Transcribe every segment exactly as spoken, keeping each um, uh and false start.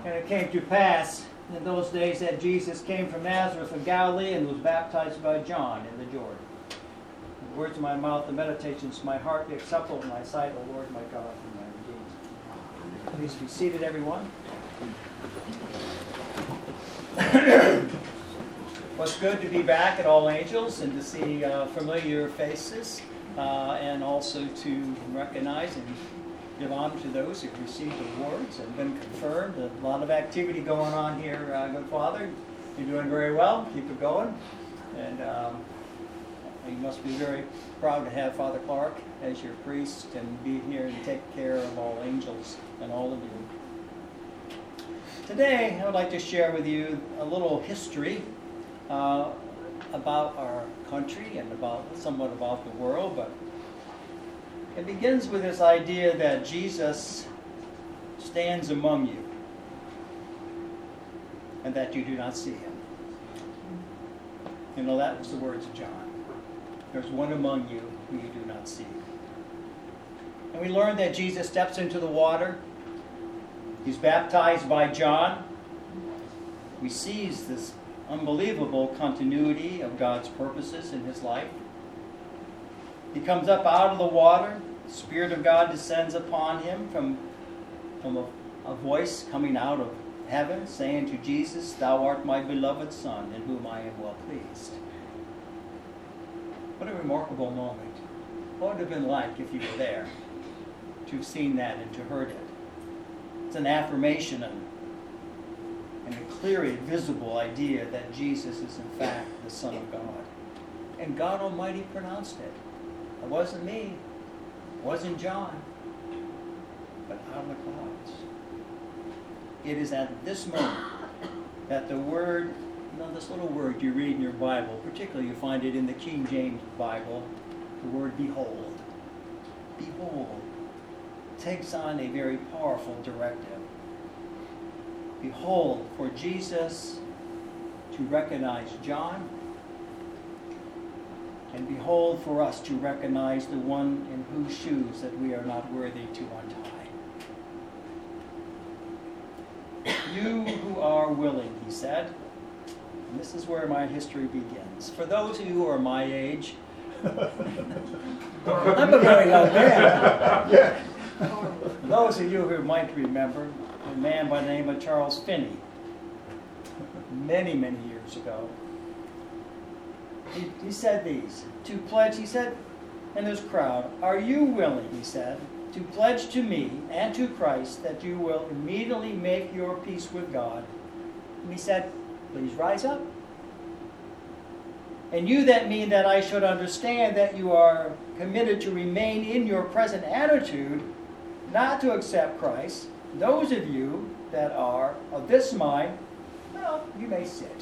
And it came to pass in those days that Jesus came from Nazareth of Galilee and was baptized by John in the Jordan. The words of my mouth, the meditations of my heart be acceptable in thy sight, O Lord my God and my Redeemer. Please be seated, everyone. What's good to be back at All Angels and to see uh, familiar faces uh, and also to recognize and give honor to those who've received awards and been confirmed. A lot of activity going on here, uh, good Father. You're doing very well. Keep it going. And um, you must be very proud to have Father Clark as your priest and be here and take care of All Angels and all of you. Today, I would like to share with you a little history uh, about our country and about somewhat about the world, but it begins with this idea that Jesus stands among you and that you do not see him. You know, that was the words of John. There's one among you who you do not see. And we learned that Jesus steps into the water. He's baptized by John. We seize this unbelievable continuity of God's purposes in his life. He comes up out of the water. The Spirit of God descends upon him from, from a, a voice coming out of heaven saying to Jesus, "Thou art my beloved Son, in whom I am well pleased." What a remarkable moment. What would it have been like if you were there to have seen that and to heard it? It's an affirmation and, and a clearly visible idea that Jesus is in fact the Son of God. And God Almighty pronounced it. It wasn't me. It wasn't John. But out of the clouds. It is at this moment that the word, you know, this little word you read in your Bible, particularly you find it in the King James Bible, the word behold. Behold takes on a very powerful directive. Behold, for Jesus to recognize John, and behold, for us to recognize the one in whose shoes that we are not worthy to untie. You who are willing, he said, and this is where my history begins. For those of you who are my age, I'm a very young man. For those of you who might remember, a man by the name of Charles Finney, many, many years ago, he, he said these, to pledge, he said in this crowd, "Are you willing," he said, "to pledge to me and to Christ that you will immediately make your peace with God?" And he said, "Please rise up. And you that mean that I should understand that you are committed to remain in your present attitude, not to accept Christ, those of you that are of this mind, well, you may sit."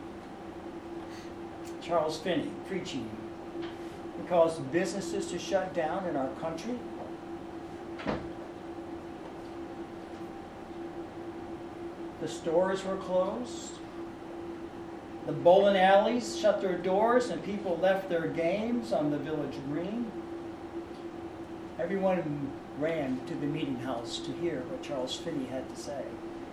Charles Finney, preaching, he caused businesses to shut down in our country. The stores were closed. The bowling alleys shut their doors and people left their games on the village green. Everyone ran to the meeting house to hear what Charles Finney had to say.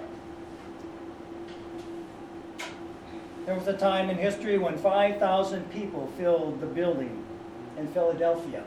There was a time in history when five thousand people filled the building in Philadelphia.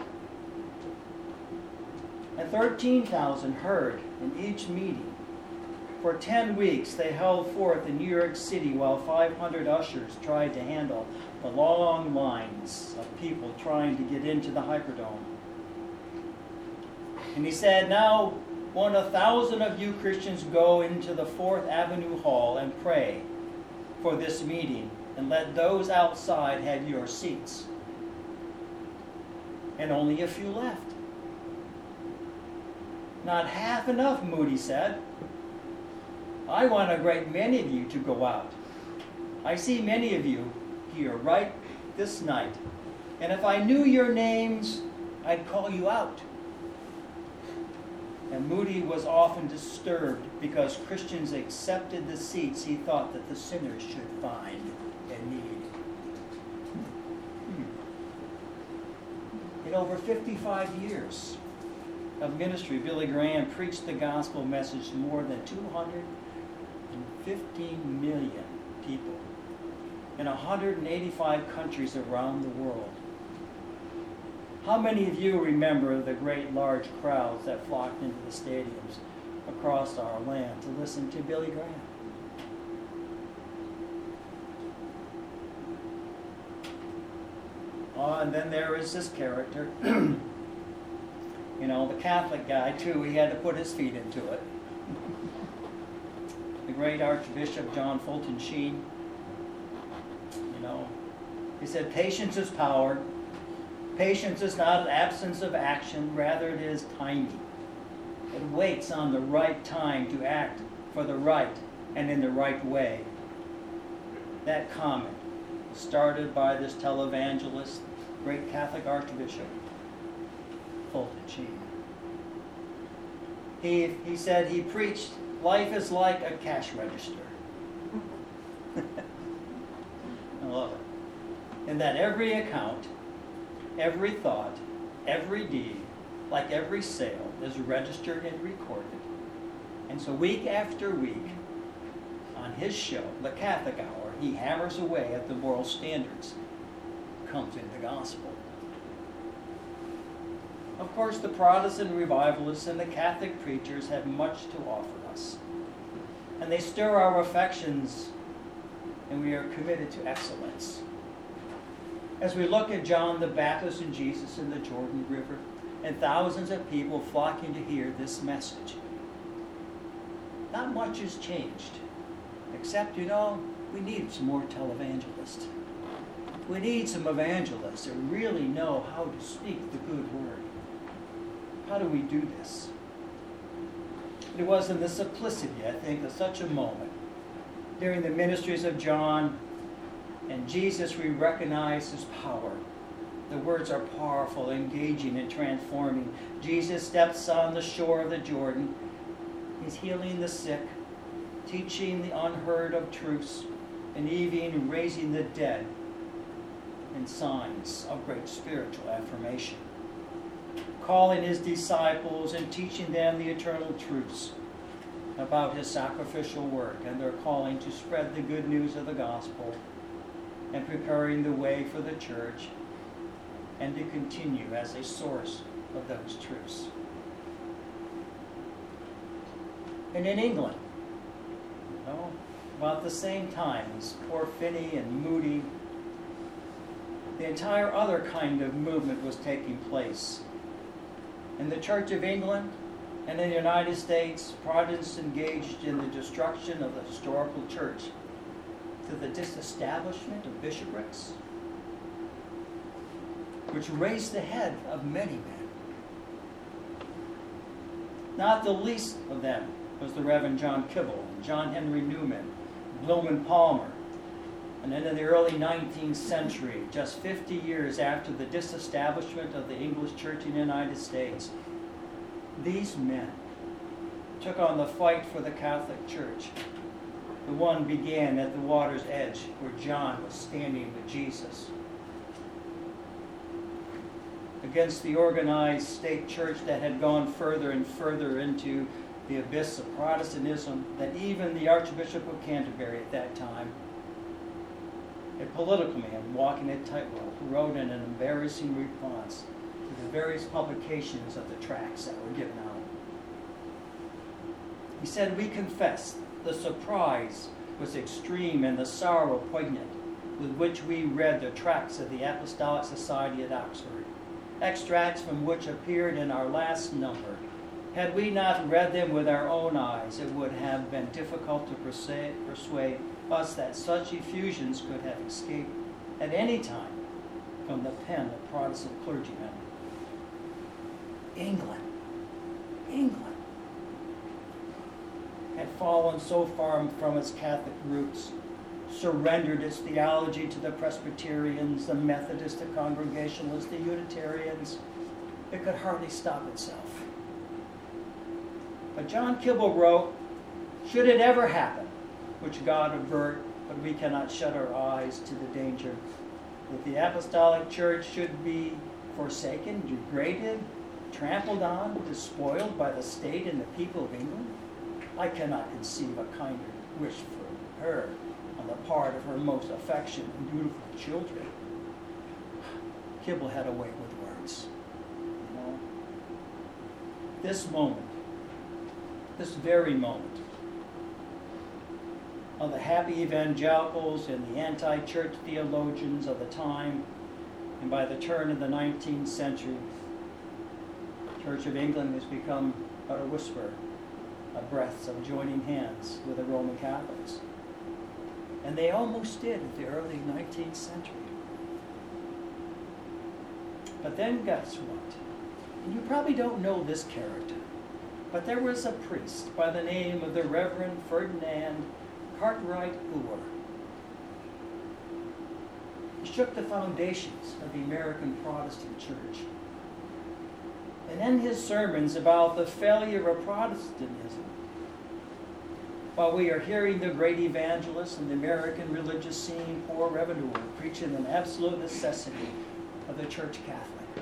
And thirteen thousand heard in each meeting. For ten weeks they held forth in New York City while five hundred ushers tried to handle the long lines of people trying to get into the Hyperdome. And he said, "Now won't a thousand of you Christians go into the Fourth Avenue Hall and pray for this meeting, and let those outside have your seats?" And only a few left. "Not half enough," Moody said. "I want a great many of you to go out. I see many of you here right this night, and if I knew your names, I'd call you out." And Moody was often disturbed because Christians accepted the seats he thought that the sinners should find and need. In over fifty-five years of ministry, Billy Graham preached the gospel message to more than two hundred fifteen million people in one hundred eighty-five countries around the world. How many of you remember the great large crowds that flocked into the stadiums across our land to listen to Billy Graham? Oh, and then there is this character. You know, the Catholic guy, too, he had to put his feet into it. The great Archbishop John Fulton Sheen, you know, he said, patience is power. Patience is not an absence of action, rather it is timing. It waits on the right time to act for the right and in the right way. That comment was started by this televangelist, great Catholic Archbishop Fulton Sheen. He, he said he preached, life is like a cash register. I love it. And that every account, every thought, every deed, like every sale, is registered and recorded. And so week after week, on his show, The Catholic Hour, he hammers away at the moral standards. Comes in the gospel. Of course, the Protestant revivalists and the Catholic preachers have much to offer us. And they stir our affections, and we are committed to excellence. As we look at John the Baptist and Jesus in the Jordan River, and thousands of people flocking to hear this message, not much has changed, except, you know, we need some more televangelists. We need some evangelists that really know how to speak the good word. How do we do this? It was in the simplicity, I think, of such a moment. During the ministries of John and Jesus, we recognize his power. The words are powerful, engaging, and transforming. Jesus steps on the shore of the Jordan. He's healing the sick, teaching the unheard of truths, and even raising the dead in signs of great spiritual affirmation. Calling his disciples and teaching them the eternal truths about his sacrificial work and their calling to spread the good news of the gospel and preparing the way for the church and to continue as a source of those truths. And in England, you know, about the same time as poor Finney and Moody, the entire other kind of movement was taking place. In the Church of England and in the United States, Protestants engaged in the destruction of the historical church to the disestablishment of bishoprics, which raised the head of many men. Not the least of them was the Reverend John Kibble, John Henry Newman, Blumen Palmer. And then in the early nineteenth century, just fifty years after the disestablishment of the English Church in the United States, these men took on the fight for the Catholic Church. The one began at the water's edge where John was standing with Jesus, against the organized state church that had gone further and further into the abyss of Protestantism, that even the Archbishop of Canterbury at that time, a political man walking a tightrope, wrote an embarrassing response to the various publications of the tracts that were given out. He said, "We confess the surprise was extreme and the sorrow poignant with which we read the tracts of the Apostolic Society at Oxford, extracts from which appeared in our last number. Had we not read them with our own eyes, it would have been difficult to persuade, persuade us that such effusions could have escaped at any time from the pen of Protestant clergymen." England, England had fallen so far from its Catholic roots, surrendered its theology to the Presbyterians, the Methodists, the Congregationalists, the Unitarians, it could hardly stop itself. But John Kibble wrote, "Should it ever happen, which God avert, but we cannot shut our eyes to the danger, that the Apostolic Church should be forsaken, degraded, trampled on, despoiled by the state and the people of England, I cannot conceive a kinder wish for her on the part of her most affectionate and beautiful children. Kibble had a way with words. You know? This moment, this very moment, of the happy evangelicals and the anti-church theologians of the time, and by the turn of the nineteenth century, the Church of England has become but a whisper, a breath of joining hands with the Roman Catholics. And they almost did in the early nineteenth century. But then guess what? And you probably don't know this character, but there was a priest by the name of the Reverend Ferdinand Cartwright Gower. He shook the foundations of the American Protestant Church. And in his sermons about the failure of Protestantism, while we are hearing the great evangelists in the American religious scene, Poor Revenue, preaching an absolute necessity of the Church Catholic,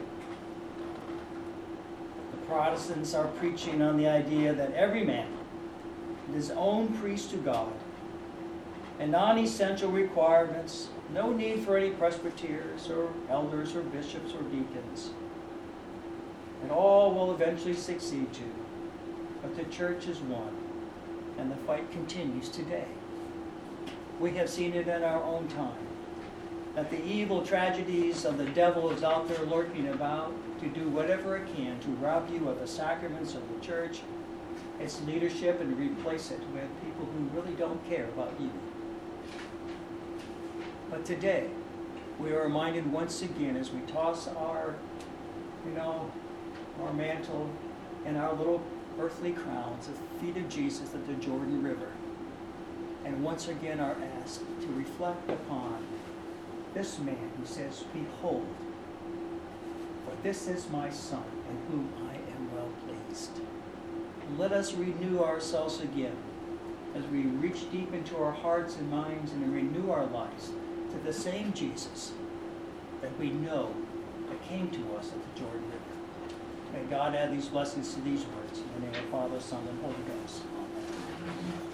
the Protestants are preaching on the idea that every man is his own priest to God, and non-essential requirements, no need for any presbyters or elders or bishops or deacons. And all will eventually succeed to. But the church is one, and the fight continues today. We have seen it in our own time, that the evil tragedies of the devil is out there lurking about to do whatever it can to rob you of the sacraments of the church, its leadership, and replace it with people who really don't care about you. But today, we are reminded once again as we toss our, you know, our mantle and our little earthly crowns at the feet of Jesus at the Jordan River, and once again are asked to reflect upon this man who says, "Behold, for this is my Son, in whom I am well pleased." And let us renew ourselves again as we reach deep into our hearts and minds and renew our lives to the same Jesus that we know that came to us at the Jordan River. May God add these blessings to these words. In the name of the Father, Son, and Holy Ghost. Amen.